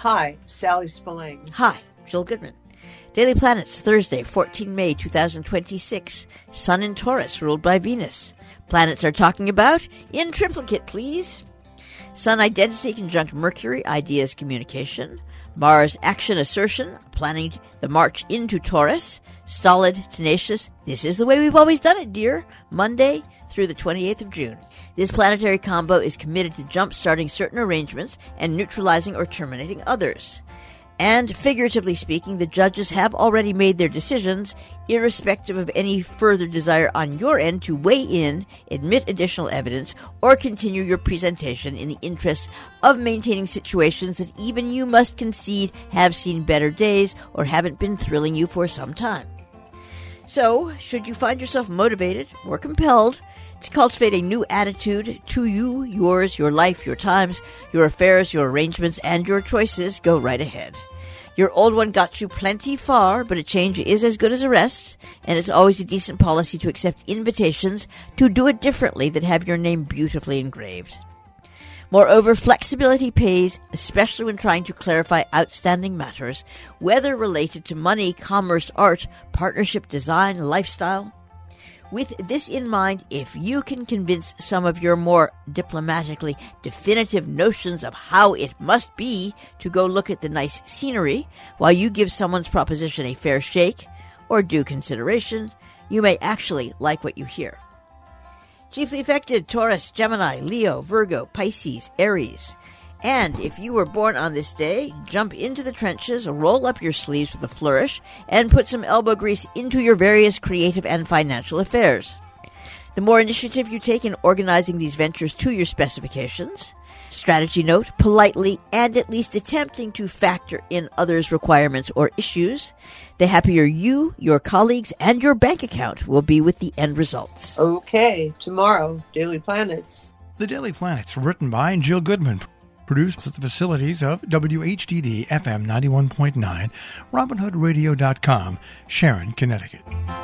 Hi, Sally Spillane. Hi, Jill Goodman. Daily Planets, Thursday, 14 May 2026. Sun in Taurus, ruled by Venus. Planets are talking about in triplicate, please. Sun identity conjunct Mercury, ideas communication. Mars action assertion, planning the march into Taurus. Stolid, tenacious, this is the way we've always done it, dear. Monday through the 28th of June. This planetary combo is committed to jump-starting certain arrangements and neutralizing or terminating others. And, figuratively speaking, the judges have already made their decisions, irrespective of any further desire on your end to weigh in, admit additional evidence, or continue your presentation in the interest of maintaining situations that even you must concede have seen better days or haven't been thrilling you for some time. So, should you find yourself motivated or compelled to cultivate a new attitude to you, yours, your life, your times, your affairs, your arrangements, and your choices, go right ahead. Your old one got you plenty far, but a change is as good as a rest, and it's always a decent policy to accept invitations to do it differently that have your name beautifully engraved. Moreover, flexibility pays, especially when trying to clarify outstanding matters, whether related to money, commerce, art, partnership, design, lifestyle. With this in mind, if you can convince some of your more diplomatically definitive notions of how it must be to go look at the nice scenery while you give someone's proposition a fair shake or due consideration, you may actually like what you hear. Chiefly affected, Taurus, Gemini, Leo, Virgo, Pisces, Aries. And if you were born on this day, jump into the trenches, roll up your sleeves with a flourish, and put some elbow grease into your various creative and financial affairs. The more initiative you take in organizing these ventures to your specifications, strategy note, politely and at least attempting to factor in others' requirements or issues, the happier you, your colleagues, and your bank account will be with the end results. Okay, tomorrow, Daily Planets. The Daily Planets, written by Jill Goodman. Produced at the facilities of WHDD FM 91.9, RobinHoodRadio.com, Sharon, Connecticut.